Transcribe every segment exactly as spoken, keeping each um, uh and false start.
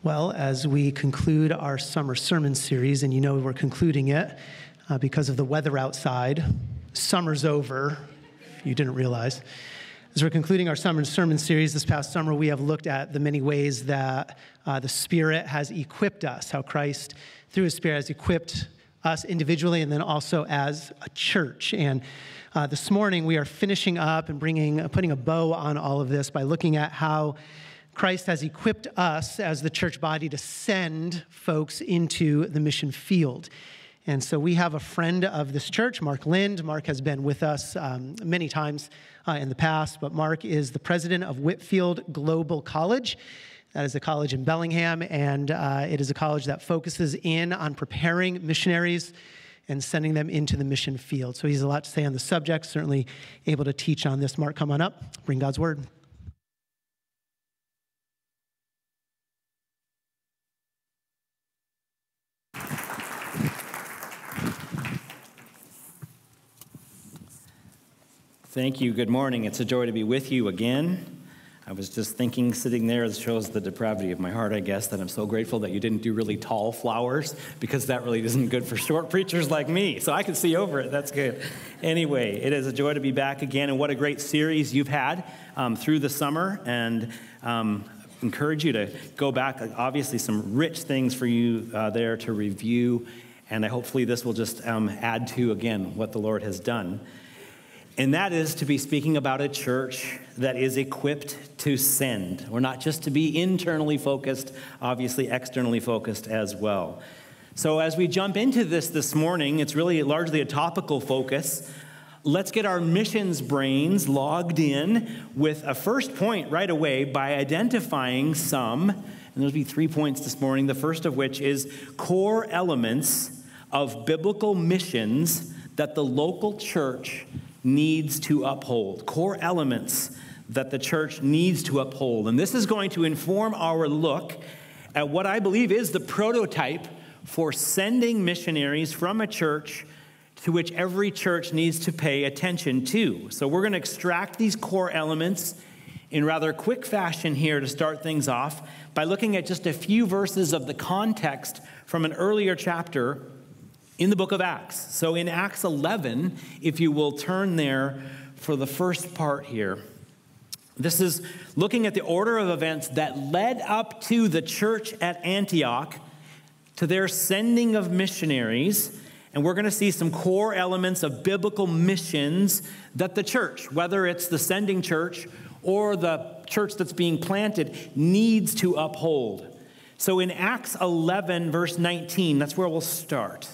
Well, as we conclude our summer sermon series, and you know we're concluding it uh, because of the weather outside, summer's over, if you didn't realize. As we're concluding our summer sermon series this past summer, we have looked at the many ways that uh, the Spirit has equipped us, how Christ, through his Spirit, has equipped us individually and then also as a church. And uh, this morning, we are finishing up and bringing, putting a bow on all of this by looking at how Christ has equipped us as the church body to send folks into the mission field. And so we have a friend of this church, Mark Lind. Mark has been with us um, many times uh, in the past, but Mark is the president of Whitfield Global College. That is a college in Bellingham, and uh, it is a college that focuses in on preparing missionaries and sending them into the mission field. So he has a lot to say on the subject, certainly able to teach on this. Mark, come on up, bring God's word. Thank you. Good morning. It's a joy to be with you again. I was just thinking, sitting there, it shows the depravity of my heart, I guess, that I'm so grateful that you didn't do really tall flowers, because that really isn't good for short preachers like me. So I can see over it. That's good. Anyway, it is a joy to be back again, and what a great series you've had um, through the summer, and um, encourage you to go back. Obviously, some rich things for you uh, there to review, and I, hopefully this will just um, add to, again, what the Lord has done. And that is to be speaking about a church that is equipped to send. We're not just to be internally focused, obviously externally focused as well. So as we jump into this this morning, it's really largely a topical focus. Let's get our missions brains logged in with a first point right away by identifying some, and there'll be three points this morning, the first of which is core elements of biblical missions that the local church needs to uphold, core elements that the church needs to uphold. And this is going to inform our look at what I believe is the prototype for sending missionaries from a church to which every church needs to pay attention to. So we're going to extract these core elements in rather quick fashion here to start things off by looking at just a few verses of the context from an earlier chapter in the book of Acts. So in Acts eleven, if you will turn there for the first part here, this is looking at the order of events that led up to the church at Antioch, to their sending of missionaries. And we're going to see some core elements of biblical missions that the church, whether it's the sending church or the church that's being planted, needs to uphold. So in Acts eleven, verse nineteen, that's where we'll start.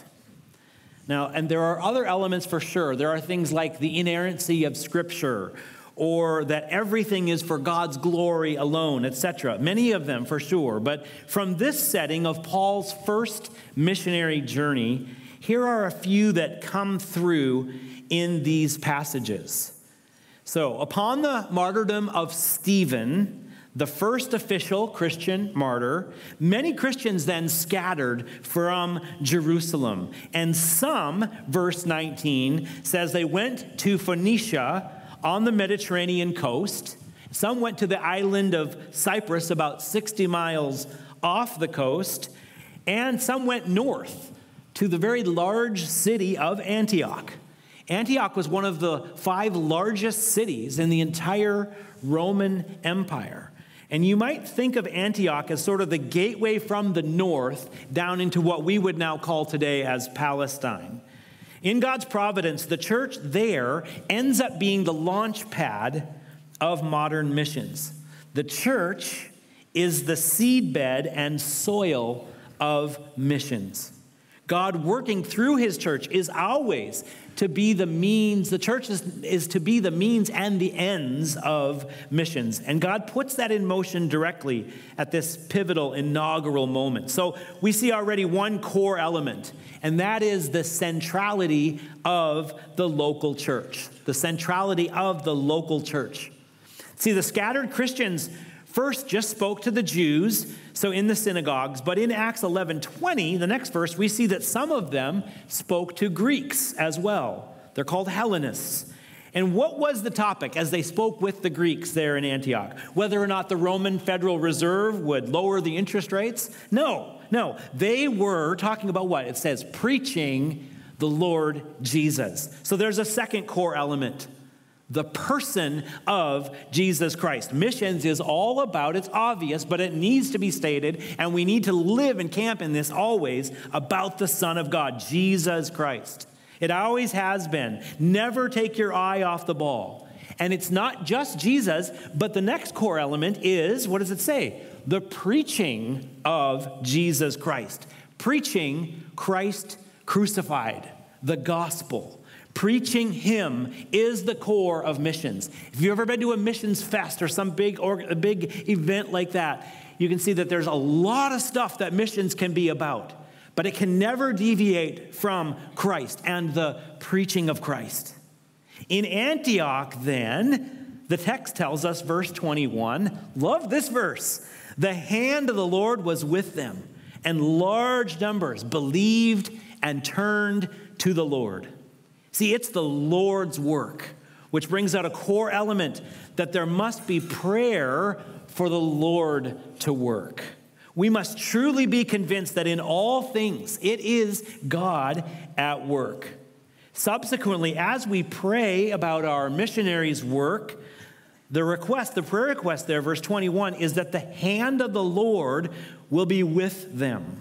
Now, and there are other elements for sure. There are things like the inerrancy of Scripture, or that everything is for God's glory alone, et cetera. Many of them for sure. But from this setting of Paul's first missionary journey, here are a few that come through in these passages. So, upon the martyrdom of Stephen, the first official Christian martyr, many Christians then scattered from Jerusalem. And some, verse nineteen, says they went to Phoenicia on the Mediterranean coast. Some went to the island of Cyprus, about sixty miles off the coast. And some went north to the very large city of Antioch. Antioch was one of the five largest cities in the entire Roman Empire. And you might think of Antioch as sort of the gateway from the north down into what we would now call today as Palestine. In God's providence, the church there ends up being the launch pad of modern missions. The church is the seedbed and soil of missions. God working through his church is always to be the means, the church is, is to be the means and the ends of missions. And God puts that in motion directly at this pivotal inaugural moment. So we see already one core element, and that is the centrality of the local church. The centrality of the local church. See, the scattered Christians first just spoke to the Jews, so in the synagogues, but in Acts eleven twenty, the next verse, we see that some of them spoke to Greeks as well. They're called Hellenists. And what was the topic as they spoke with the Greeks there in Antioch? Whether or not the Roman Federal Reserve would lower the interest rates? No, no. They were talking about what? It says preaching the Lord Jesus. So there's a second core element, the person of Jesus Christ. Missions is all about, it's obvious, but it needs to be stated, and we need to live and camp in this always, about the Son of God, Jesus Christ. It always has been. Never take your eye off the ball. And it's not just Jesus, but the next core element is, what does it say? The preaching of Jesus Christ. Preaching Christ crucified, the gospel. Preaching him is the core of missions. If you've ever been to a missions fest or some big or a big event like that, you can see that there's a lot of stuff that missions can be about. But it can never deviate from Christ and the preaching of Christ. In Antioch, then, the text tells us, verse twenty-one, love this verse. The hand of the Lord was with them, and large numbers believed and turned to the Lord. See, it's the Lord's work, which brings out a core element that there must be prayer for the Lord to work. We must truly be convinced that in all things, it is God at work. Subsequently, as we pray about our missionaries' work, the request, the prayer request there, verse twenty-one, is that the hand of the Lord will be with them.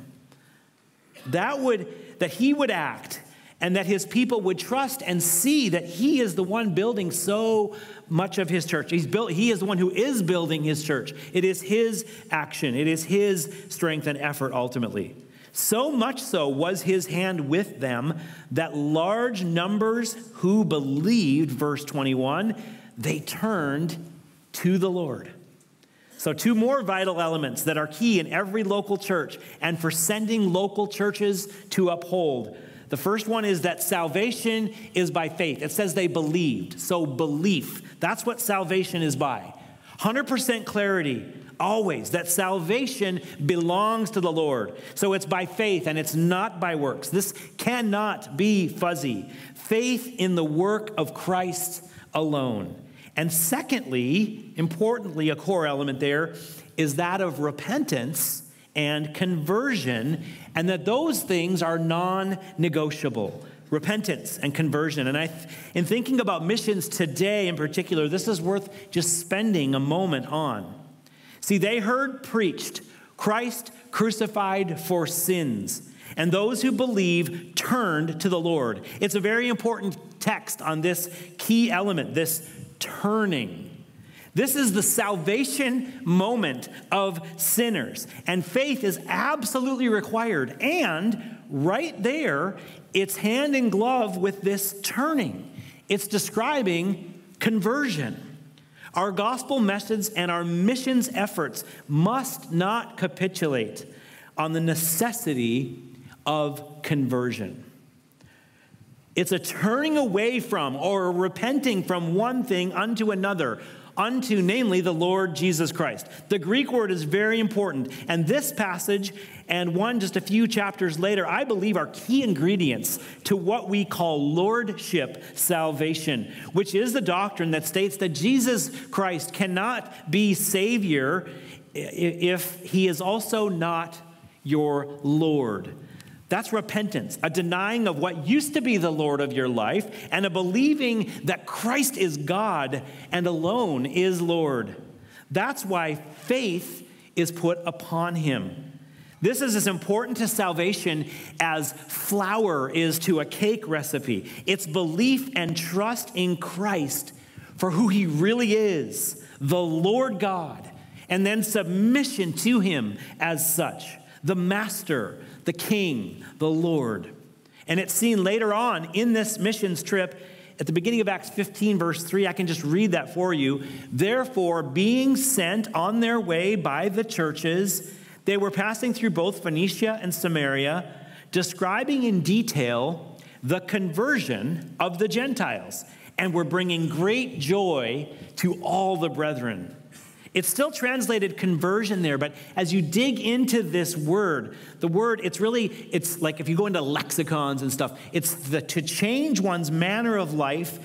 That would, that he would act, and that his people would trust and see that he is the one building so much of his church. He's built, he is the one who is building his church. It is his action. It is his strength and effort ultimately. So much so was his hand with them that large numbers who believed, verse twenty-one, they turned to the Lord. So two more vital elements that are key in every local church and for sending local churches to uphold. The first one is that salvation is by faith. It says they believed. So belief, that's what salvation is by. one hundred percent clarity, always, that salvation belongs to the Lord. So it's by faith and it's not by works. This cannot be fuzzy. Faith in the work of Christ alone. And secondly, importantly, a core element there is that of repentance and conversion, and that those things are non-negotiable. Repentance and conversion. And I, in thinking about missions today in particular, this is worth just spending a moment on. See, they heard preached Christ crucified for sins, and those who believe turned to the Lord. It's a very important text on this key element, this turning. This is the salvation moment of sinners, and faith is absolutely required. And right there, it's hand in glove with this turning. It's describing conversion. Our gospel message and our missions efforts must not capitulate on the necessity of conversion. It's a turning away from or repenting from one thing unto another, unto, namely, the Lord Jesus Christ. The Greek word is very important, and this passage and one just a few chapters later, I believe, are key ingredients to what we call lordship salvation, which is the doctrine that states that Jesus Christ cannot be Savior if he is also not your Lord. That's repentance, a denying of what used to be the Lord of your life and a believing that Christ is God and alone is Lord. That's why faith is put upon him. This is as important to salvation as flour is to a cake recipe. It's belief and trust in Christ for who he really is, the Lord God, and then submission to him as such, the Master, the King, the Lord. And it's seen later on in this missions trip at the beginning of Acts fifteen, verse three. I can just read that for you. Therefore, being sent on their way by the churches, they were passing through both Phoenicia and Samaria, describing in detail the conversion of the Gentiles, and were bringing great joy to all the brethren. It's still translated conversion there, but as you dig into this word, the word, it's really, it's like if you go into lexicons and stuff, it's the to change one's manner of life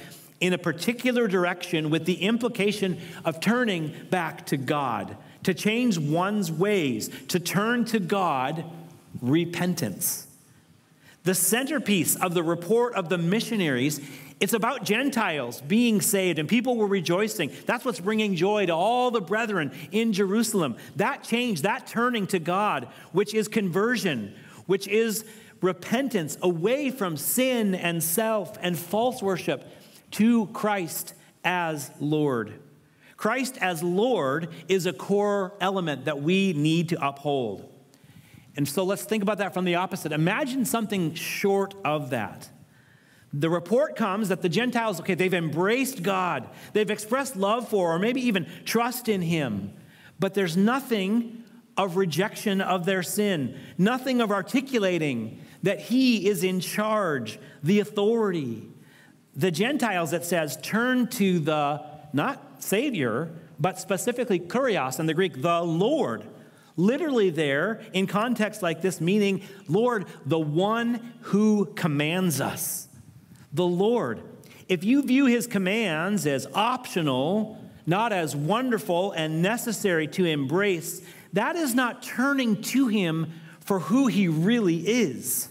in a particular direction with the implication of turning back to God, to change one's ways, to turn to God, repentance. The centerpiece of the report of the missionaries, it's about Gentiles being saved, and people were rejoicing. That's what's bringing joy to all the brethren in Jerusalem. That change, that turning to God, which is conversion, which is repentance away from sin and self and false worship to Christ as Lord. Christ as Lord is a core element that we need to uphold. And so let's think about that from the opposite. Imagine something short of that. The report comes that the Gentiles, okay, they've embraced God. They've expressed love for, or maybe even trust in him. But there's nothing of rejection of their sin, nothing of articulating that he is in charge, the authority. The Gentiles, it says, turn to the, not Savior, but specifically kurios in the Greek, the Lord. Literally there, in context like this, meaning, Lord, the one who commands us. The Lord. If you view his commands as optional, not as wonderful and necessary to embrace, that is not turning to him for who he really is.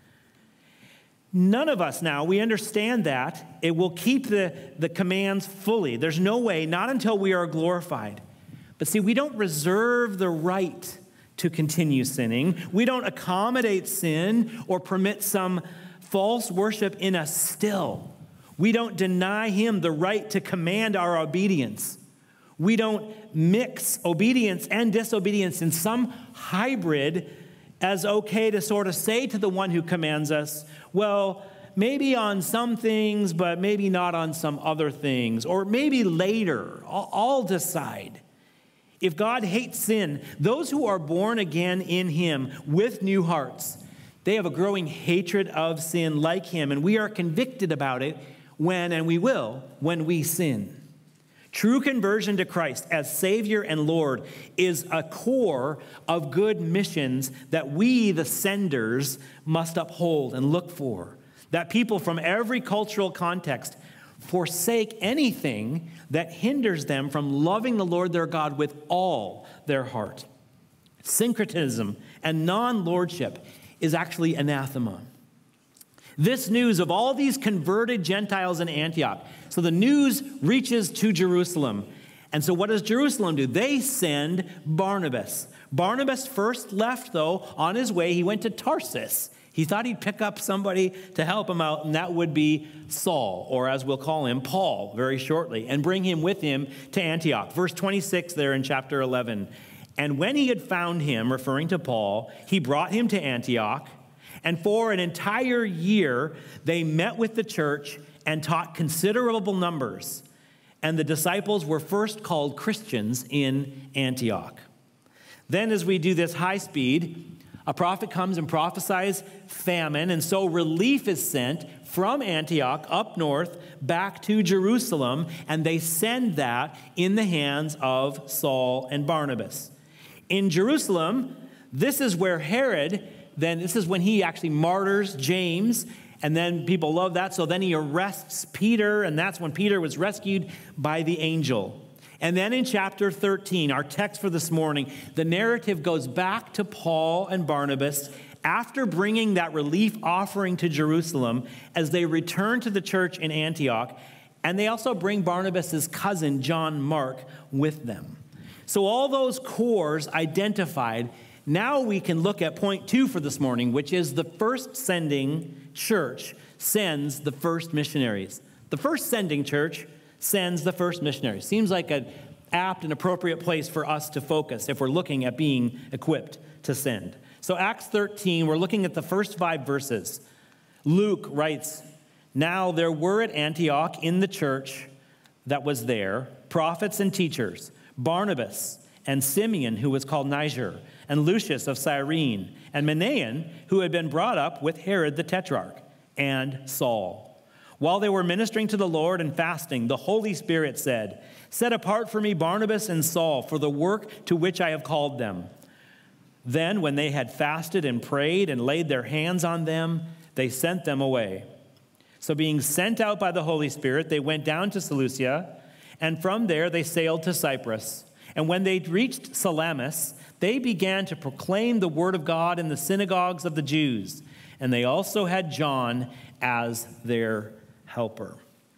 None of us now, we understand that. It will keep the, the commands fully. There's no way, not until we are glorified. But see, we don't reserve the right to continue sinning. We don't accommodate sin or permit some false worship in us still. We don't deny him the right to command our obedience. We don't mix obedience and disobedience in some hybrid as okay to sort of say to the one who commands us, well, maybe on some things, but maybe not on some other things, or maybe later. I'll, I'll decide. If God hates sin, those who are born again in him with new hearts, they have a growing hatred of sin like him, and we are convicted about it when, and we will, when we sin. True conversion to Christ as Savior and Lord is a core of good missions that we, the senders, must uphold and look for. That people from every cultural context forsake anything that hinders them from loving the Lord their God with all their heart. Syncretism and non-lordship is actually anathema. This news of all these converted Gentiles in Antioch, so the news reaches to Jerusalem. And so what does Jerusalem do? They send Barnabas. Barnabas first left, though, on his way. He went to Tarsus. He thought he'd pick up somebody to help him out, and that would be Saul, or as we'll call him, Paul, very shortly, and bring him with him to Antioch. Verse twenty-six there in chapter eleven. And when he had found him, referring to Paul, he brought him to Antioch, and for an entire year they met with the church and taught considerable numbers. And the disciples were first called Christians in Antioch. Then as we do this high speed, a prophet comes and prophesies famine, and so relief is sent from Antioch up north back to Jerusalem, and they send that in the hands of Saul and Barnabas. In Jerusalem, this is where Herod, then this is when he actually martyrs James, and then people love that, so then he arrests Peter, and that's when Peter was rescued by the angel. And then in chapter thirteen, our text for this morning, the narrative goes back to Paul and Barnabas after bringing that relief offering to Jerusalem as they return to the church in Antioch. And they also bring Barnabas' cousin, John Mark, with them. So all those cores identified, now we can look at point two for this morning, which is the first sending church sends the first missionaries. The first sending church sends the first missionary. Seems like an apt and appropriate place for us to focus if we're looking at being equipped to send. So Acts thirteen, we're looking at the first five verses. Luke writes, "Now there were at Antioch in the church that was there prophets and teachers, Barnabas and Simeon, who was called Niger, and Lucius of Cyrene, and Manaen, who had been brought up with Herod the Tetrarch, and Saul. While they were ministering to the Lord and fasting, the Holy Spirit said, 'Set apart for me Barnabas and Saul for the work to which I have called them.' Then, when they had fasted and prayed and laid their hands on them, they sent them away. So being sent out by the Holy Spirit, they went down to Seleucia, and from there they sailed to Cyprus. And when they reached Salamis, they began to proclaim the word of God in the synagogues of the Jews. And they also had John as their helper.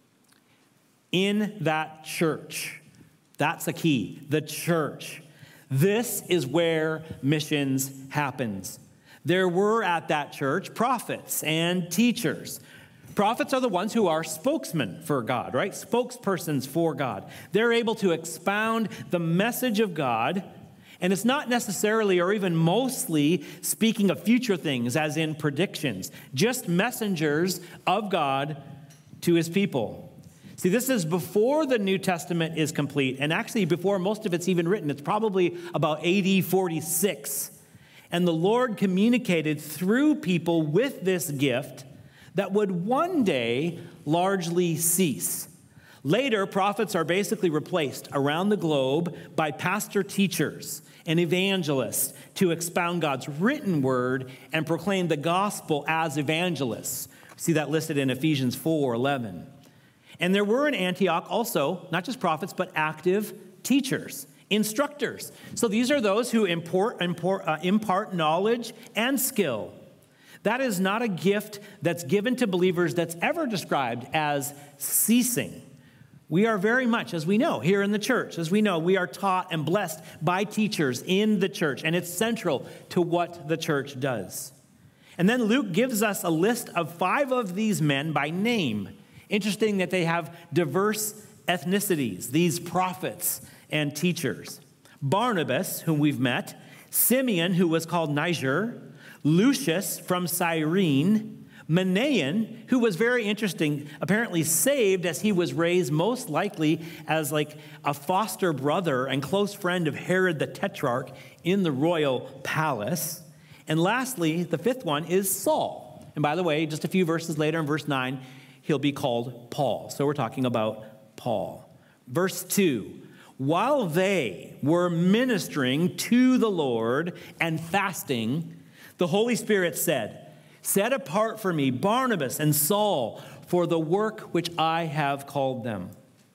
In that church, that's a key, the church. This is where missions happens. There were at that church prophets and teachers. Prophets are the ones who are spokesmen for God, right? Spokespersons for God. They're able to expound the message of God, and it's not necessarily or even mostly speaking of future things, as in predictions, just messengers of God to his people. See, this is before the New Testament is complete, and actually before most of it's even written. It's probably about A D forty-six. And the Lord communicated through people with this gift that would one day largely cease. Later, prophets are basically replaced around the globe by pastor teachers and evangelists to expound God's written word and proclaim the gospel as evangelists. See that listed in Ephesians four eleven. And there were in Antioch also, not just prophets, but active teachers, instructors. So these are those who import, import, uh, impart knowledge and skill. That is not a gift that's given to believers that's ever described as ceasing. We are very much, as we know, here in the church, as we know, we are taught and blessed by teachers in the church, and it's central to what the church does. And then Luke gives us a list of five of these men by name. Interesting that they have diverse ethnicities, these prophets and teachers. Barnabas, whom we've met, Simeon, who was called Niger, Lucius from Cyrene, Manaen, who was very interesting, apparently saved as he was raised most likely as like a foster brother and close friend of Herod the Tetrarch in the royal palace. And lastly, the fifth one is Saul. And by the way, just a few verses later in verse nine, he'll be called Paul. So we're talking about Paul. Verse two, while they were ministering to the Lord and fasting, the Holy Spirit said, set apart for me Barnabas and Saul for the work which I have called them.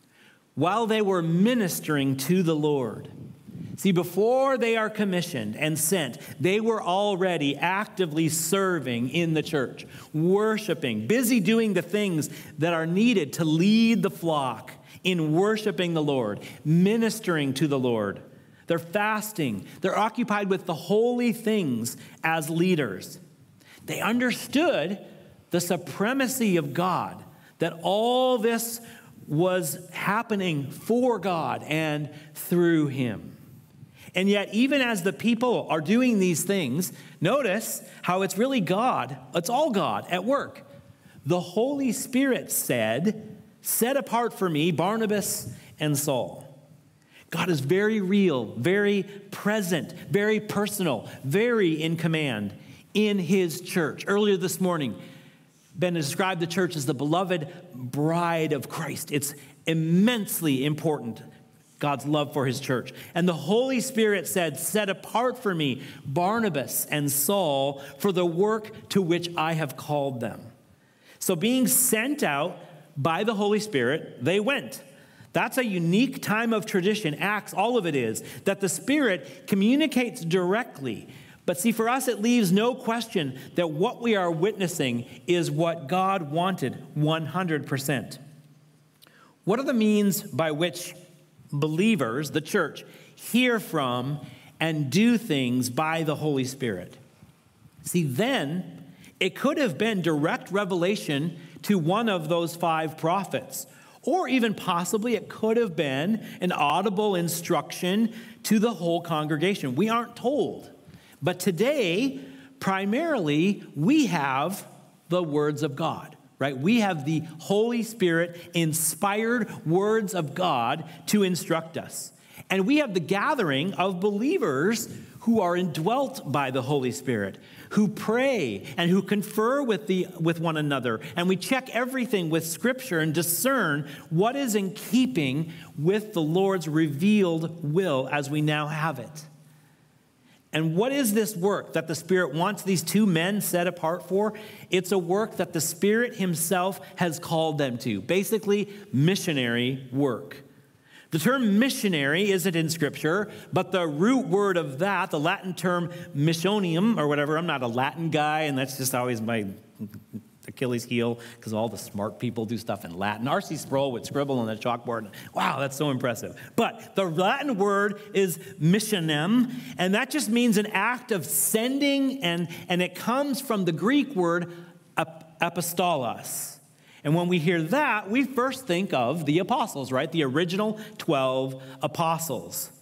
While they were ministering to the Lord. See, before they are commissioned and sent, they were already actively serving in the church, worshiping, busy doing the things that are needed to lead the flock in worshiping the Lord, ministering to the Lord. They're fasting. They're occupied with the holy things as leaders. They understood the supremacy of God, that all this was happening for God and through him. And yet, even as the people are doing these things, notice how it's really God, it's all God at work. The Holy Spirit said, set apart for me Barnabas and Saul. God is very real, very present, very personal, very in command in his church. Earlier this morning, Ben described the church as the beloved bride of Christ. It's immensely important, God's love for his church. And the Holy Spirit said, set apart for me Barnabas and Saul for the work to which I have called them. So being sent out by the Holy Spirit, they went. That's a unique time of tradition. Acts, all of it is, that the Spirit communicates directly. But see, for us, it leaves no question that what we are witnessing is what God wanted one hundred percent. What are the means by which believers, the church, hear from and do things by the Holy Spirit? See, then it could have been direct revelation to one of those five prophets. Or even possibly it could have been an audible instruction to the whole congregation. We aren't told. But today, primarily, we have the words of God, right? We have the Holy Spirit inspired words of God to instruct us. And we have the gathering of believers who are indwelt by the Holy Spirit, who pray and who confer with the with one another. And we check everything with Scripture and discern what is in keeping with the Lord's revealed will as we now have it. And what is this work that the Spirit wants these two men set apart for? It's a work that the Spirit himself has called them to. Basically, missionary work. The term missionary isn't in Scripture, but the root word of that, the Latin term missionium, or whatever, I'm not a Latin guy, and that's just always my Achilles heel, because all the smart people do stuff in Latin. R C Sproul would scribble on the chalkboard. Wow, that's so impressive. But the Latin word is missionem, and that just means an act of sending, and, and it comes from the Greek word apostolos. And when we hear that, we first think of the apostles, right? The original twelve apostles.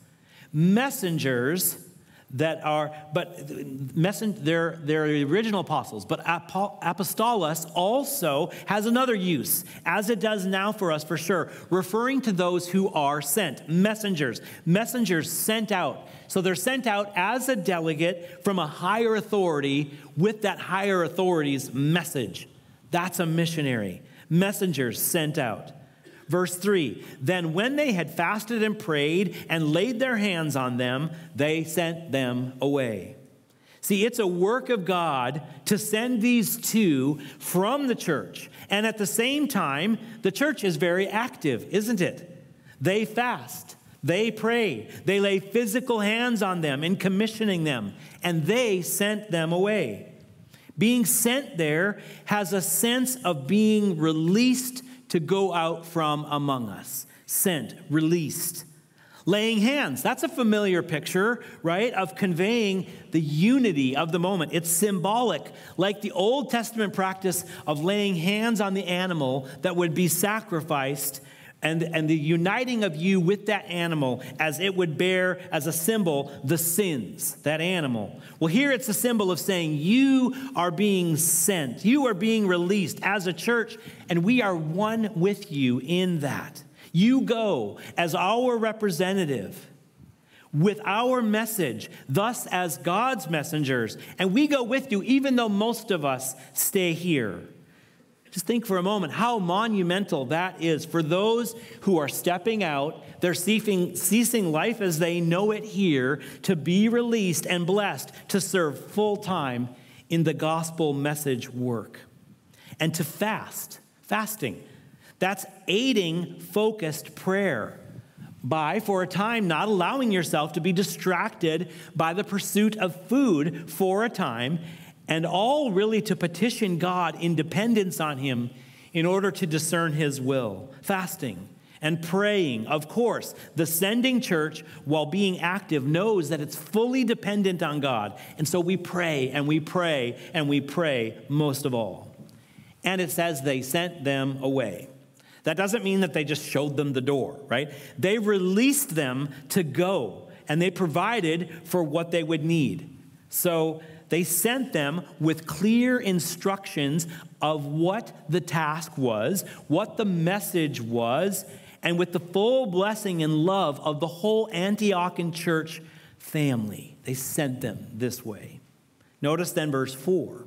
Messengers that are, but messen, they're, they're the original apostles, but apostolos also has another use, as it does now for us for sure, referring to those who are sent, messengers, messengers sent out. So they're sent out as a delegate from a higher authority with that higher authority's message. That's a missionary. Messengers sent out. Verse three, then when they had fasted and prayed and laid their hands on them, they sent them away. See, it's a work of God to send these two from the church. And at the same time, the church is very active, isn't it? They fast, they pray, they lay physical hands on them in commissioning them, and they sent them away. Being sent there has a sense of being released to go out from among us. Sent, released. Laying hands, that's a familiar picture, right, of conveying the unity of the moment. It's symbolic, like the Old Testament practice of laying hands on the animal that would be sacrificed, and, and the uniting of you with that animal as it would bear as a symbol the sins, that animal. Well, here it's a symbol of saying you are being sent. You are being released as a church, and we are one with you in that. You go as our representative with our message, thus as God's messengers, and we go with you even though most of us stay here. Just think for a moment how monumental that is for those who are stepping out. They're ceasing, ceasing life as they know it here to be released and blessed to serve full time in the gospel message work. And to fast, fasting, that's aiding focused prayer by, for a time, not allowing yourself to be distracted by the pursuit of food for a time, and all really to petition God in dependence on him in order to discern his will. Fasting and praying. Of course, the sending church, while being active, knows that it's fully dependent on God. And so we pray and we pray and we pray most of all. And it says they sent them away. That doesn't mean that they just showed them the door, right? They released them to go, and they provided for what they would need. So they sent them with clear instructions of what the task was, what the message was, and with the full blessing and love of the whole Antiochian church family. They sent them this way. Notice then verse four.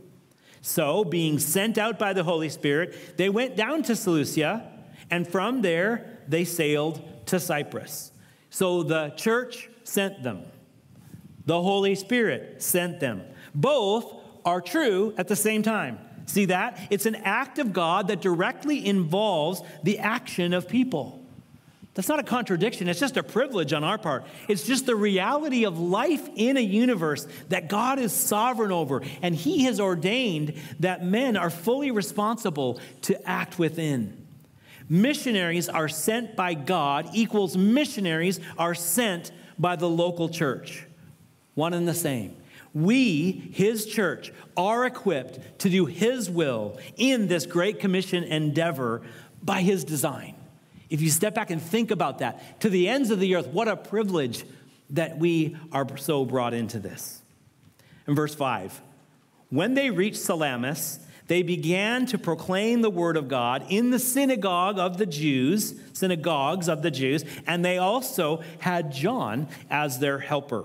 So, being sent out by the Holy Spirit, they went down to Seleucia, and from there they sailed to Cyprus. So the church sent them. The Holy Spirit sent them. Both are true at the same time. See that? It's an act of God that directly involves the action of people. That's not a contradiction. It's just a privilege on our part. It's just the reality of life in a universe that God is sovereign over, and he has ordained that men are fully responsible to act within. Missionaries are sent by God equals missionaries are sent by the local church. One and the same. We, his church, are equipped to do his will in this Great Commission endeavor by his design. If you step back and think about that, to the ends of the earth, what a privilege that we are so brought into this. In verse five, when they reached Salamis, they began to proclaim the word of God in the synagogue of the Jews, synagogues of the Jews, and they also had John as their helper.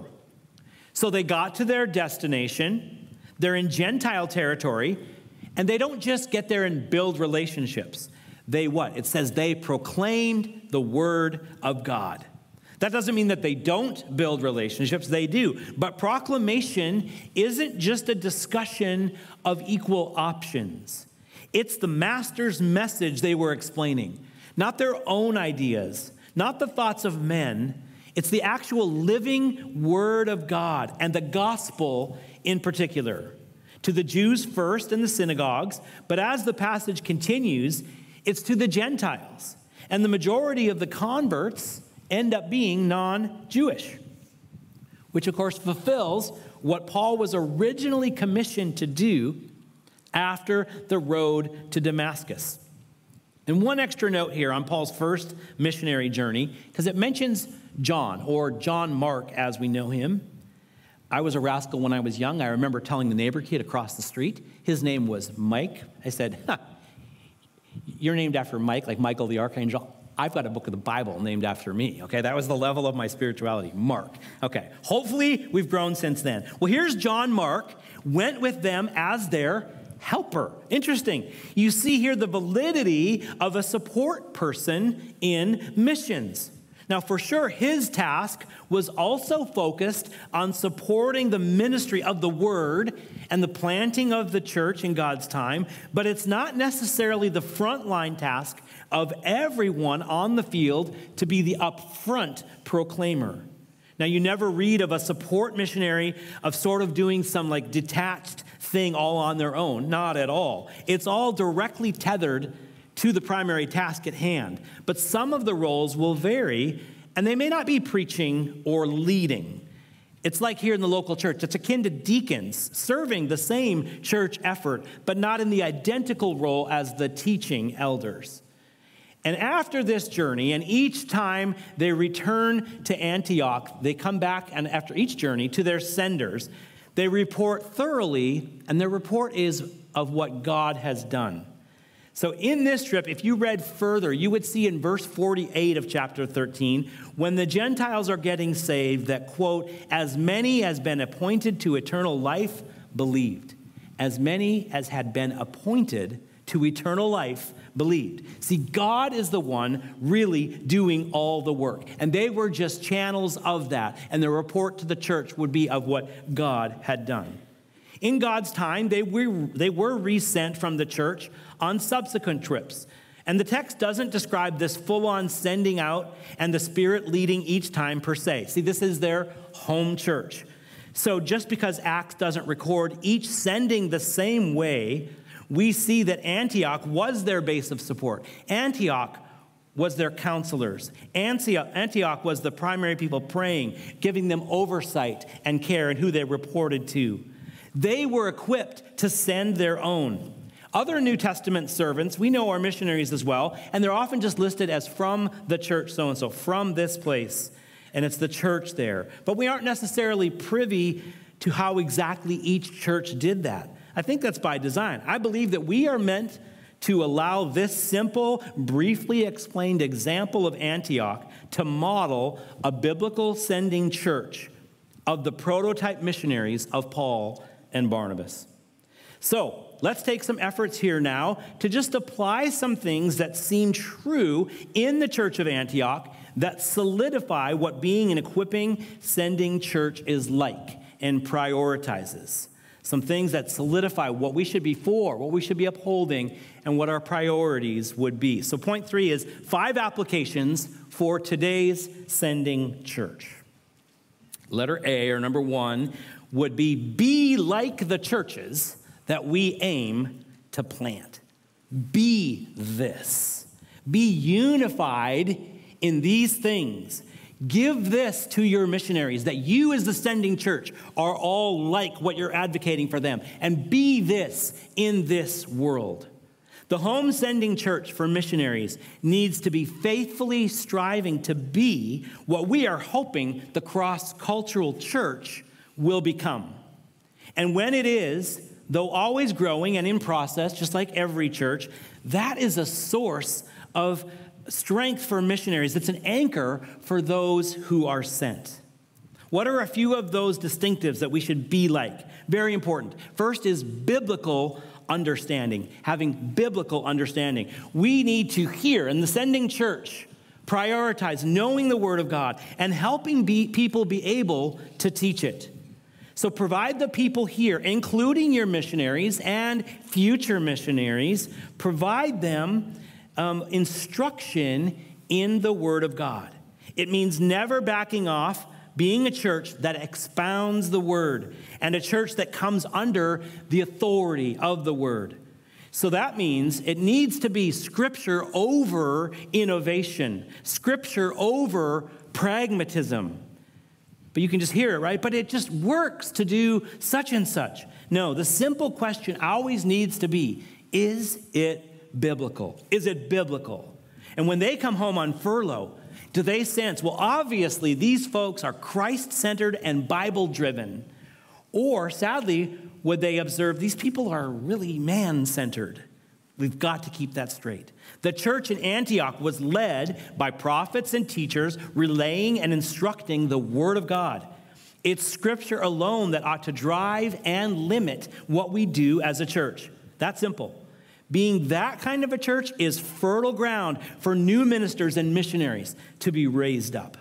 So they got to their destination. They're in Gentile territory, and they don't just get there and build relationships. They what? It says they proclaimed the word of God. That doesn't mean that they don't build relationships. They do. But proclamation isn't just a discussion of equal options. It's the master's message they were explaining, not their own ideas, not the thoughts of men. It's the actual living word of God and the gospel in particular. To the Jews first in the synagogues, but as the passage continues, it's to the Gentiles. And the majority of the converts end up being non-Jewish, which of course fulfills what Paul was originally commissioned to do after the road to Damascus. And one extra note here on Paul's first missionary journey, because it mentions John, or John Mark as we know him. I was a rascal when I was young. I remember telling the neighbor kid across the street, his name was Mike. I said, huh, you're named after Mike, like Michael the Archangel. I've got a book of the Bible named after me, okay? That was the level of my spirituality, Mark. Okay, hopefully we've grown since then. Well, here's John Mark, went with them as their helper. Interesting. You see here the validity of a support person in missions. Now, for sure, his task was also focused on supporting the ministry of the word and the planting of the church in God's time, but it's not necessarily the frontline task of everyone on the field to be the upfront proclaimer. Now, you never read of a support missionary of sort of doing some like detached thing all on their own. Not at all. It's all directly tethered to the primary task at hand. But some of the roles will vary, and they may not be preaching or leading. It's like here in the local church. It's akin to deacons serving the same church effort, but not in the identical role as the teaching elders. And after this journey, and each time they return to Antioch, they come back, and after each journey, to their senders, they report thoroughly, and their report is of what God has done. So in this trip, if you read further, you would see in verse forty-eight of chapter thirteen, when the Gentiles are getting saved, that, quote, as many as been appointed to eternal life believed. As many as had been appointed to eternal life believed. See, God is the one really doing all the work. And they were just channels of that. And the report to the church would be of what God had done. In God's time, they were, they were resent from the church on subsequent trips. And the text doesn't describe this full-on sending out and the Spirit leading each time per se. See, this is their home church. So just because Acts doesn't record each sending the same way, we see that Antioch was their base of support. Antioch was their counselors. Antioch was the primary people praying, giving them oversight and care and who they reported to. They were equipped to send their own. Other New Testament servants, we know are missionaries as well, and they're often just listed as from the church so-and-so, from this place, and it's the church there. But we aren't necessarily privy to how exactly each church did that. I think that's by design. I believe that we are meant to allow this simple, briefly explained example of Antioch to model a biblical sending church of the prototype missionaries of Paul and Barnabas. So let's take some efforts here now to just apply some things that seem true in the church of Antioch that solidify what being an equipping, sending church is like and prioritizes. Some things that solidify what we should be for, what we should be upholding, and what our priorities would be. So point three is five applications for today's sending church. Letter A, or number one, would be be like the churches that we aim to plant. Be this. Be unified in these things. Give this to your missionaries, that you as the sending church are all like what you're advocating for them. And be this in this world. The home sending church for missionaries needs to be faithfully striving to be what we are hoping the cross-cultural church will become. And when it is, though always growing and in process, just like every church, that is a source of strength for missionaries. It's an anchor for those who are sent. What are a few of those distinctives that we should be like? Very important. First is biblical understanding, having biblical understanding. We need to hear in the sending church Prioritize knowing the Word of God and helping be, people be able to teach it. So provide the people here, including your missionaries and future missionaries, provide them um, instruction in the Word of God. It means never backing off, being a church that expounds the Word and a church that comes under the authority of the Word. So that means it needs to be Scripture over innovation, Scripture over pragmatism. But you can just hear it, right? But it just works to do such and such. No, the simple question always needs to be, is it biblical? Is it biblical? And when they come home on furlough, do they sense, well, obviously these folks are Christ-centered and Bible-driven? Or, sadly, would they observe these people are really man-centered? We've got to keep that straight. The church in Antioch was led by prophets and teachers relaying and instructing the Word of God. It's Scripture alone that ought to drive and limit what we do as a church. That's simple. Being that kind of a church is fertile ground for new ministers and missionaries to be raised up.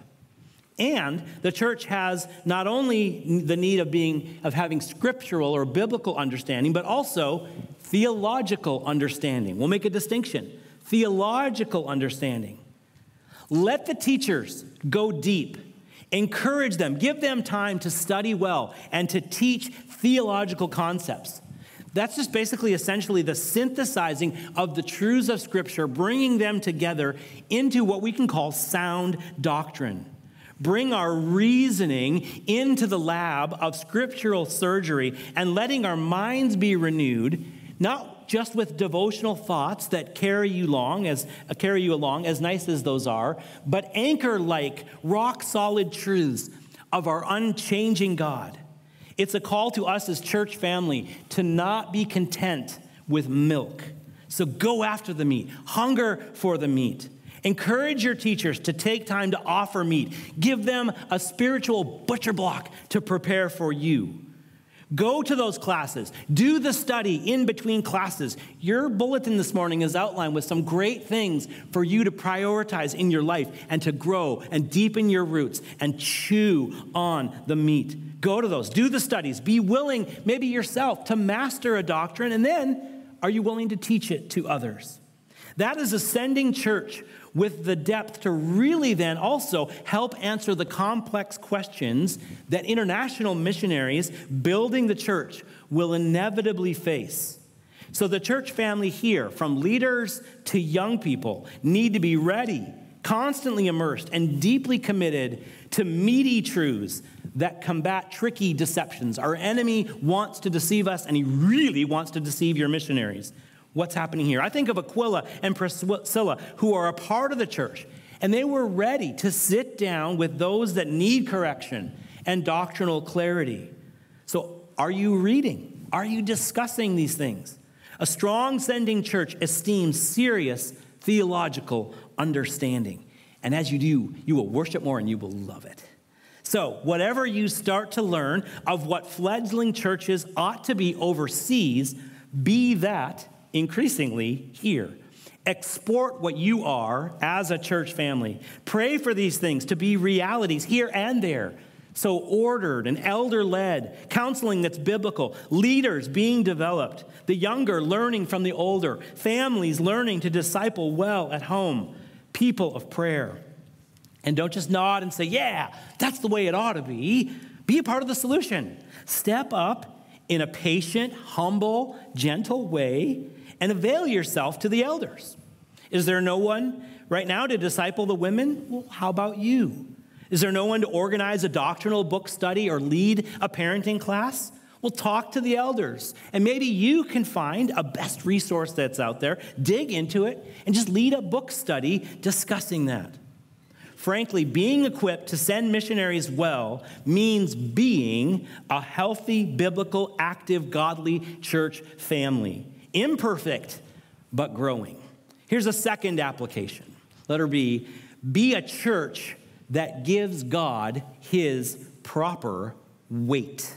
And the church has not only the need of being of having scriptural or biblical understanding, but also theological understanding. We'll make a distinction. Theological understanding. Let the teachers go deep. Encourage them. Give them time to study well and to teach theological concepts. That's just basically essentially the synthesizing of the truths of Scripture, bringing them together into what we can call sound doctrine. Bring our reasoning into the lab of scriptural surgery and letting our minds be renewed, not just with devotional thoughts that carry you along, as uh, carry you along, as nice as those are, but anchor-like, rock-solid truths of our unchanging God. It's a call to us as church family to not be content with milk. So go after the meat. Hunger for the meat. Encourage your teachers to take time to offer meat. Give them a spiritual butcher block to prepare for you. Go to those classes. Do the study in between classes. Your bulletin this morning is outlined with some great things for you to prioritize in your life and to grow and deepen your roots and chew on the meat. Go to those. Do the studies. Be willing, maybe yourself, to master a doctrine, and then are you willing to teach it to others? That is ascending church with the depth to really then also help answer the complex questions that international missionaries building the church will inevitably face. So the church family here, from leaders to young people, need to be ready, constantly immersed, and deeply committed to meaty truths that combat tricky deceptions. Our enemy wants to deceive us, and he really wants to deceive your missionaries. What's happening here? I think of Aquila and Priscilla, who are a part of the church, and they were ready to sit down with those that need correction and doctrinal clarity. So are you reading? Are you discussing these things? A strong sending church esteems serious theological understanding. And as you do, you will worship more and you will love it. So whatever you start to learn of what fledgling churches ought to be overseas, be that increasingly here. Export what you are as a church family. Pray for these things to be realities here and there. So ordered and elder-led, counseling that's biblical, leaders being developed, the younger learning from the older, families learning to disciple well at home, people of prayer. And don't just nod and say, yeah, that's the way it ought to be. Be a part of the solution. Step up in a patient, humble, gentle way and avail yourself to the elders. Is there no one right now to disciple the women? Well, how about you? Is there no one to organize a doctrinal book study or lead a parenting class? Well, talk to the elders. And maybe you can find a best resource that's out there, dig into it, and just lead a book study discussing that. Frankly, being equipped to send missionaries well means being a healthy, biblical, active, godly church family. Imperfect, but growing. Here's a second application. Letter B, be a church that gives God his proper weight.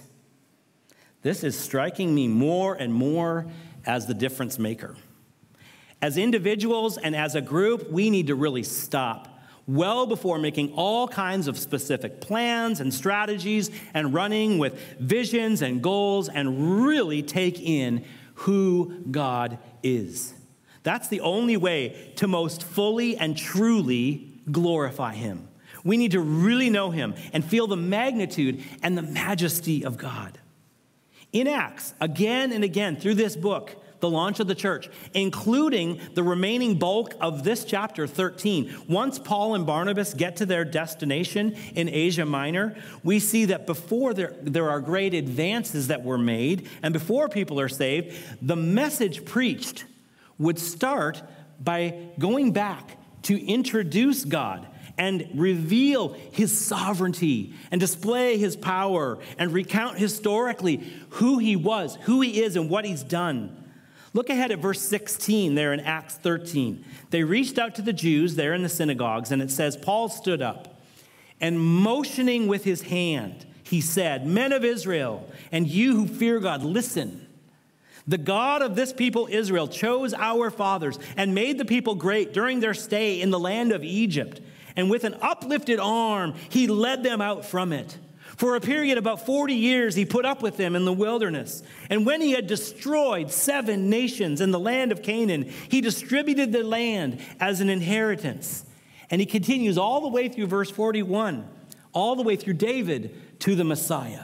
This is striking me more and more as the difference maker. As individuals and as a group, we need to really stop well before making all kinds of specific plans and strategies and running with visions and goals and really take in who God is. That's the only way to most fully and truly glorify him. We need to really know him and feel the magnitude and the majesty of God. In Acts, again and again through this book, the launch of the church, including the remaining bulk of this chapter thirteen. Once Paul and Barnabas get to their destination in Asia Minor, we see that before there, there are great advances that were made, and before people are saved, the message preached would start by going back to introduce God and reveal his sovereignty and display his power and recount historically who he was, who he is, and what he's done. Look ahead at verse sixteen there in Acts thirteen. They reached out to the Jews there in the synagogues, and it says, Paul stood up, and motioning with his hand, he said, "Men of Israel, and you who fear God, listen. The God of this people Israel chose our fathers and made the people great during their stay in the land of Egypt. And with an uplifted arm, he led them out from it. For a period of about forty years, he put up with them in the wilderness. And when he had destroyed seven nations in the land of Canaan, he distributed the land as an inheritance." And he continues all the way through verse forty-one, all the way through David to the Messiah.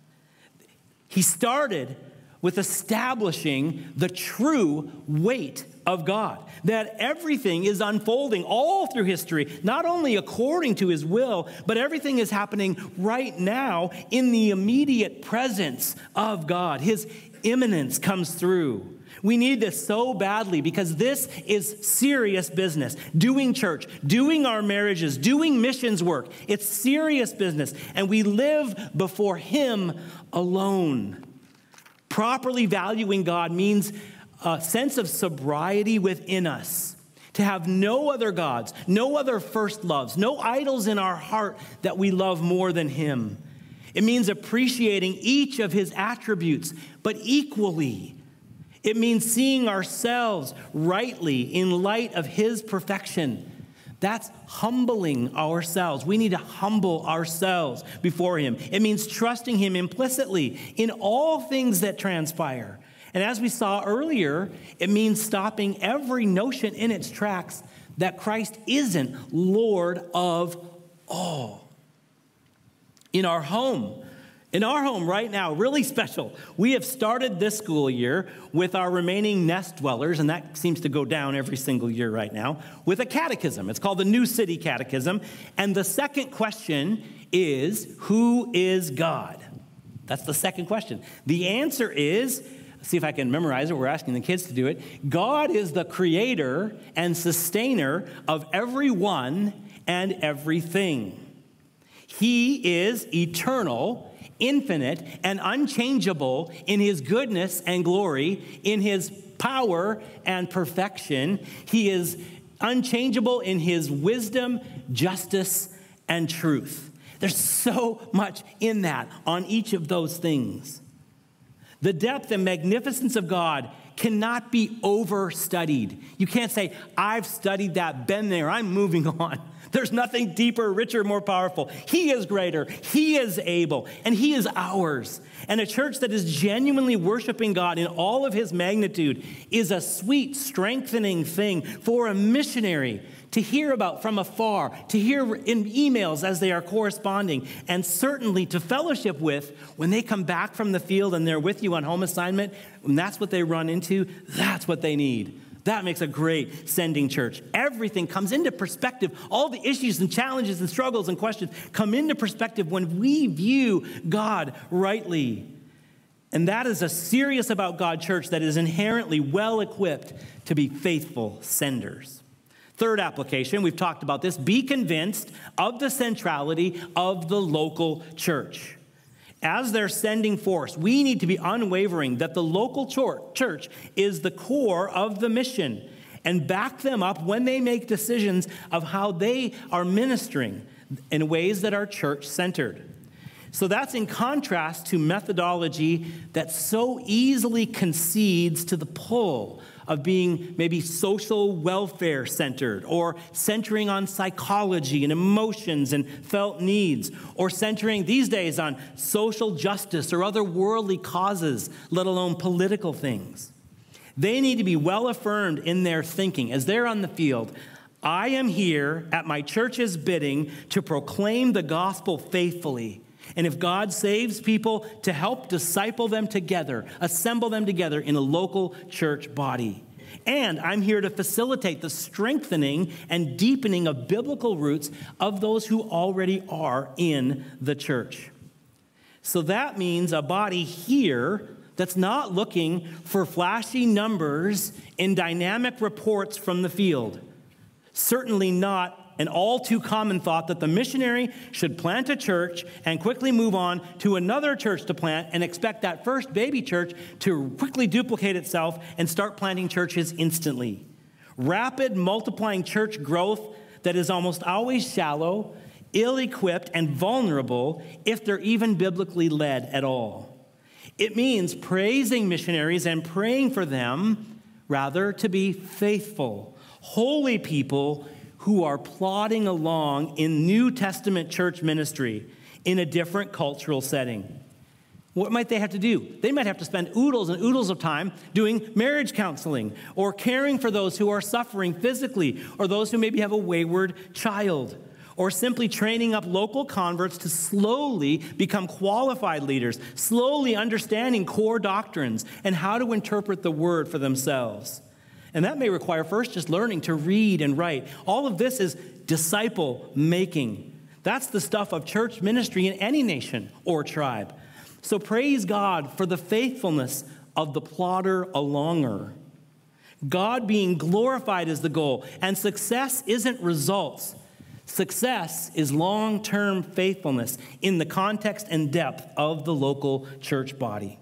He started with establishing the true weight of God, that everything is unfolding all through history, not only according to his will, but everything is happening right now in the immediate presence of God. His immanence comes through. We need this so badly because this is serious business. Doing church, doing our marriages, doing missions work. It's serious business, and we live before him alone. Properly valuing God means a sense of sobriety within us, to have no other gods, no other first loves, no idols in our heart that we love more than him. It means appreciating each of his attributes, but equally. It means seeing ourselves rightly in light of his perfection. That's humbling ourselves. We need to humble ourselves before him. It means trusting him implicitly in all things that transpire. And as we saw earlier, it means stopping every notion in its tracks that Christ isn't Lord of all. In our home, in our home right now, really special, we have started this school year with our remaining nest dwellers, and that seems to go down every single year right now, with a catechism. It's called the New City Catechism. And the second question is, who is God? That's the second question. The answer is, see if I can memorize it. We're asking the kids to do it. God is the creator and sustainer of everyone and everything. He is eternal, infinite, and unchangeable in his goodness and glory, in his power and perfection. He is unchangeable in his wisdom, justice, and truth. There's so much in that on each of those things. The depth and magnificence of God cannot be overstudied. You can't say, I've studied that, been there, I'm moving on. There's nothing deeper, richer, more powerful. He is greater, he is able, and he is ours. And a church that is genuinely worshiping God in all of his magnitude is a sweet, strengthening thing for a missionary to hear about from afar, to hear in emails as they are corresponding, and certainly to fellowship with when they come back from the field and they're with you on home assignment, and that's what they run into, that's what they need. That makes a great sending church. Everything comes into perspective. All the issues and challenges and struggles and questions come into perspective when we view God rightly. And that is a serious about God church that is inherently well-equipped to be faithful senders. Third application, we've talked about this, be convinced of the centrality of the local church. As their sending force, we need to be unwavering that the local church is the core of the mission and back them up when they make decisions of how they are ministering in ways that are church-centered. So that's in contrast to methodology that so easily concedes to the pull of being maybe social welfare centered, or centering on psychology and emotions and felt needs, or centering these days on social justice or other worldly causes, let alone political things. They need to be well affirmed in their thinking as they're on the field. I am here at my church's bidding to proclaim the gospel faithfully. And if God saves people, to help disciple them together, assemble them together in a local church body. And I'm here to facilitate the strengthening and deepening of biblical roots of those who already are in the church. So that means a body here that's not looking for flashy numbers in dynamic reports from the field. Certainly not an all too common thought that the missionary should plant a church and quickly move on to another church to plant and expect that first baby church to quickly duplicate itself and start planting churches instantly. Rapid multiplying church growth that is almost always shallow, ill-equipped, and vulnerable if they're even biblically led at all. It means praising missionaries and praying for them, rather, to be faithful, holy people who are plodding along in New Testament church ministry in a different cultural setting. What might they have to do? They might have to spend oodles and oodles of time doing marriage counseling, or caring for those who are suffering physically, or those who maybe have a wayward child, or simply training up local converts to slowly become qualified leaders, slowly understanding core doctrines and how to interpret the word for themselves. And that may require first just learning to read and write. All of this is disciple making. That's the stuff of church ministry in any nation or tribe. So praise God for the faithfulness of the plodder alonger. God being glorified is the goal, and success isn't results. Success is long-term faithfulness in the context and depth of the local church body.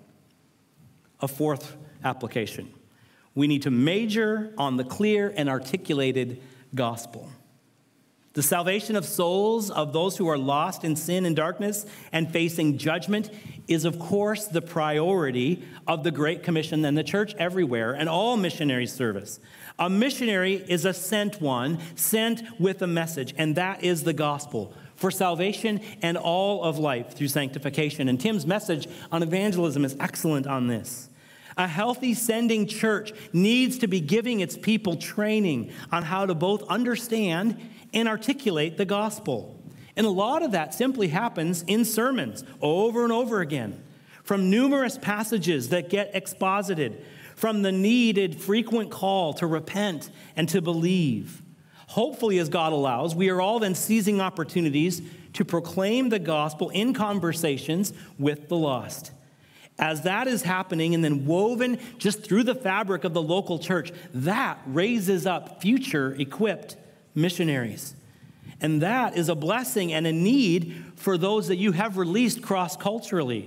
A fourth application. We need to major on the clear and articulated gospel. The salvation of souls of those who are lost in sin and darkness and facing judgment is, of course, the priority of the Great Commission and the church everywhere and all missionary service. A missionary is a sent one, sent with a message, and that is the gospel for salvation and all of life through sanctification. And Tim's message on evangelism is excellent on this. A healthy sending church needs to be giving its people training on how to both understand and articulate the gospel. And a lot of that simply happens in sermons over and over again, from numerous passages that get exposited, from the needed frequent call to repent and to believe. Hopefully, as God allows, we are all then seizing opportunities to proclaim the gospel in conversations with the lost. As that is happening and then woven just through the fabric of the local church, that raises up future equipped missionaries. And that is a blessing and a need for those that you have released cross-culturally.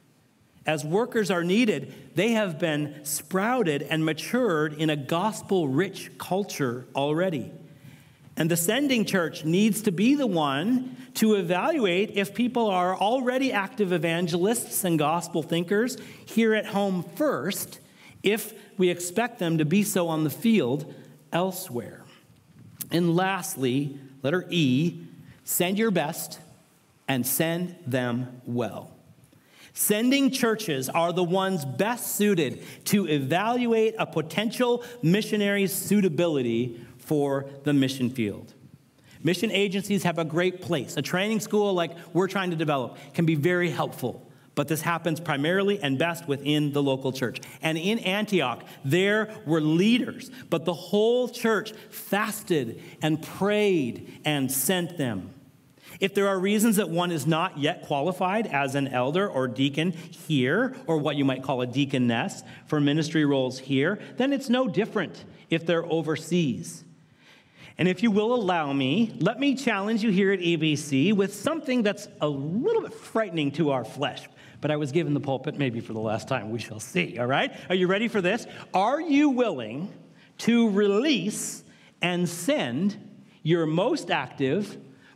As workers are needed, they have been sprouted and matured in a gospel-rich culture already. And the sending church needs to be the one to evaluate if people are already active evangelists and gospel thinkers here at home first, if we expect them to be so on the field elsewhere. And lastly, letter E, send your best and send them well. Sending churches are the ones best suited to evaluate a potential missionary's suitability for the mission field. Mission agencies have a great place. A training school like we're trying to develop can be very helpful, but this happens primarily and best within the local church. And in Antioch, there were leaders, but the whole church fasted and prayed and sent them. If there are reasons that one is not yet qualified as an elder or deacon here, or what you might call a deaconess for ministry roles here, then it's no different if they're overseas. And if you will allow me, let me challenge you here at E B C with something that's a little bit frightening to our flesh. But I was given the pulpit maybe for the last time. We shall see, all right? Are you ready for this? Are you willing to release and send your most active,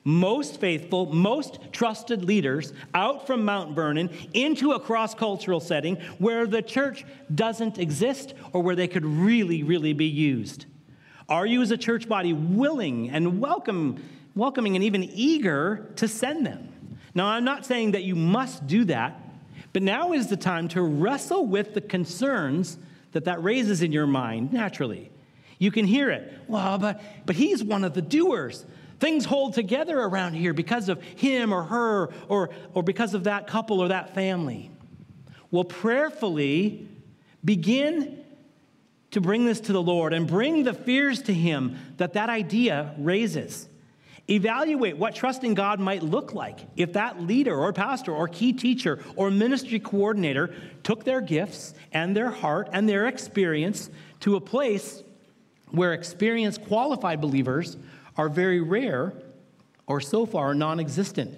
most faithful, most trusted leaders out from Mount Vernon into a cross-cultural setting where the church doesn't exist or where they could really, really be used? Are you as a church body willing and welcome, welcoming and even eager to send them? Now, I'm not saying that you must do that, but now is the time to wrestle with the concerns that that raises in your mind naturally. You can hear it. Well, but, but he's one of the doers. Things hold together around here because of him or her or, or because of that couple or that family. Well, prayerfully begin to bring this to the Lord and bring the fears to him that that idea raises. Evaluate what trusting God might look like if that leader or pastor or key teacher or ministry coordinator took their gifts and their heart and their experience to a place where experienced, qualified believers are very rare or so far non-existent.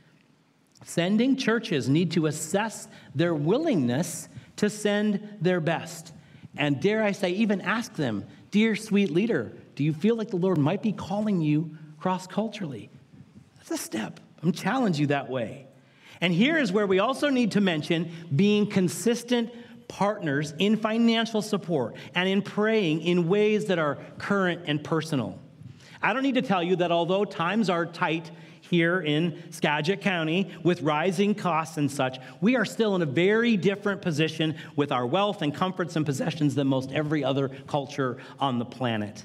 Sending churches need to assess their willingness to send their best. And dare I say, even ask them, dear sweet leader, do you feel like the Lord might be calling you cross-culturally? That's a step. I'm challenging you that way. And here is where we also need to mention being consistent partners in financial support and in praying in ways that are current and personal. I don't need to tell you that although times are tight here in Skagit County with rising costs and such, we are still in a very different position with our wealth and comforts and possessions than most every other culture on the planet.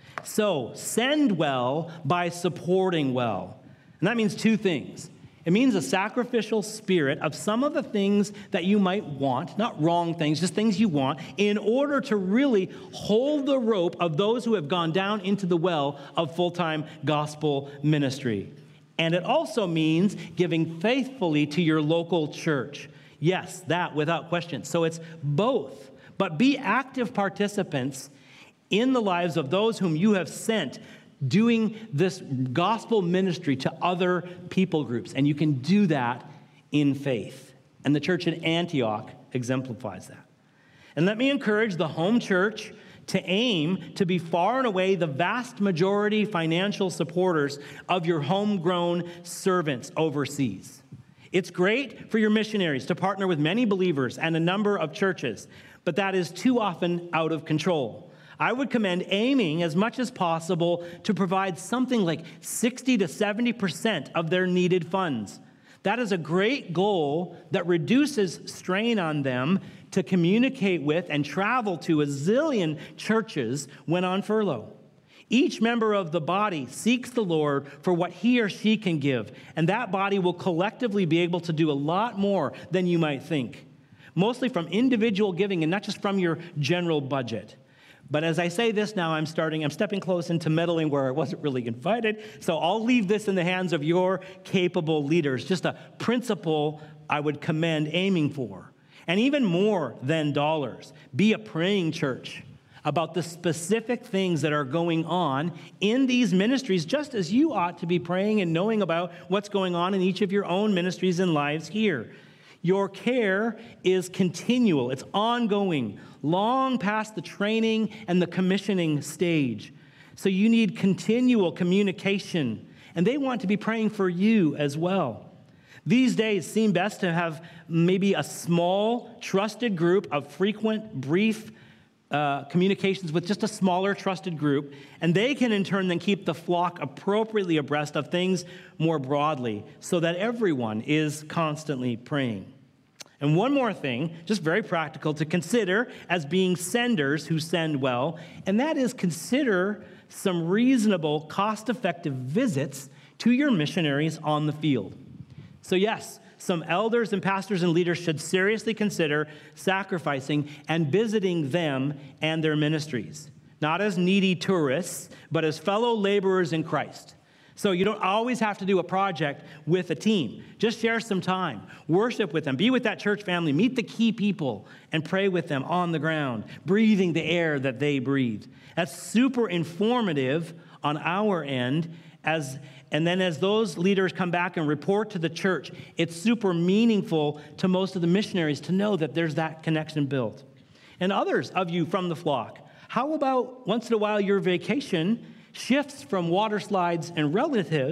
So send well by supporting well. And that means two things. It means a sacrificial spirit of some of the things that you might want, not wrong things, just things you want, in order to really hold the rope of those who have gone down into the well of full-time gospel ministry. And it also means giving faithfully to your local church. Yes, that without question. So it's both. But be active participants in the lives of those whom you have sent doing this gospel ministry to other people groups. And you can do that in faith. And the church in Antioch exemplifies that. And let me encourage the home church to aim to be far and away the vast majority financial supporters of your homegrown servants overseas. It's great for your missionaries to partner with many believers and a number of churches, but that is too often out of control. I would commend aiming as much as possible to provide something like sixty to seventy percent of their needed funds. That is a great goal that reduces strain on them to communicate with and travel to a zillion churches when on furlough. Each member of the body seeks the Lord for what he or she can give, and that body will collectively be able to do a lot more than you might think, mostly from individual giving and not just from your general budget. But as I say this now, I'm starting, I'm stepping close into meddling where I wasn't really invited. So I'll leave this in the hands of your capable leaders. Just a principle I would commend aiming for. And even more than dollars, be a praying church about the specific things that are going on in these ministries, just as you ought to be praying and knowing about what's going on in each of your own ministries and lives here. Your care is continual. It's ongoing, long past the training and the commissioning stage. So you need continual communication, and they want to be praying for you as well. These days seem best to have maybe a small, trusted group of frequent, brief uh, communications with just a smaller, trusted group, and they can in turn then keep the flock appropriately abreast of things more broadly so that everyone is constantly praying. And one more thing, just very practical to consider as being senders who send well, and that is consider some reasonable, cost-effective visits to your missionaries on the field. So yes, some elders and pastors and leaders should seriously consider sacrificing and visiting them and their ministries, not as needy tourists, but as fellow laborers in Christ. So you don't always have to do a project with a team. Just share some time. Worship with them. Be with that church family. Meet the key people and pray with them on the ground, breathing the air that they breathe. That's super informative on our end. As, and then as those leaders come back and report to the church, it's super meaningful to most of the missionaries to know that there's that connection built. And others of you from the flock, how about once in a while your vacation shifts from water slides and relatives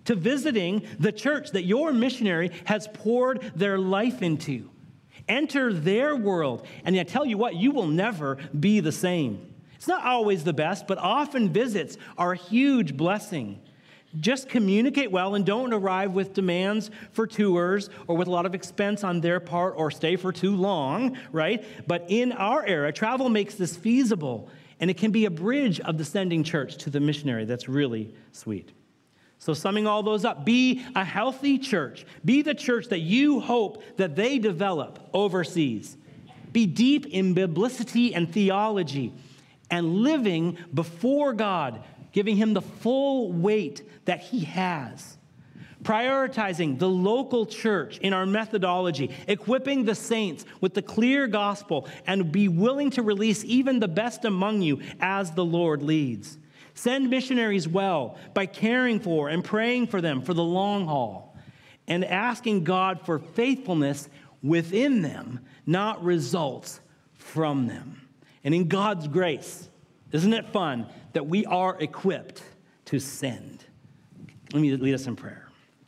to visiting the church that your missionary has poured their life into. Enter their world, and I tell you what, you will never be the same. It's not always the best, but often visits are a huge blessing. Just communicate well and don't arrive with demands for tours or with a lot of expense on their part or stay for too long, right? But in our era, travel makes this feasible, and it can be a bridge of the sending church to the missionary. That's really sweet. So summing all those up, be a healthy church. Be the church that you hope that they develop overseas. Be deep in biblicity and theology and living before God, giving him the full weight that he has. Prioritizing the local church in our methodology, equipping the saints with the clear gospel, and be willing to release even the best among you as the Lord leads. Send missionaries well by caring for and praying for them for the long haul and asking God for faithfulness within them, not results from them. And in God's grace, isn't it fun that we are equipped to send? Let me lead us in prayer.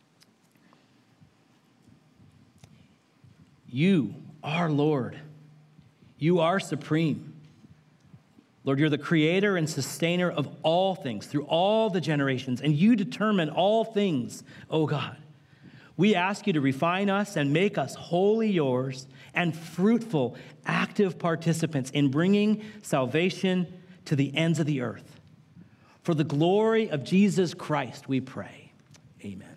You are Lord. You are supreme. Lord, you're the creator and sustainer of all things through all the generations, and you determine all things, oh God. We ask you to refine us and make us wholly yours and fruitful, active participants in bringing salvation to the ends of the earth. For the glory of Jesus Christ, we pray. Amen.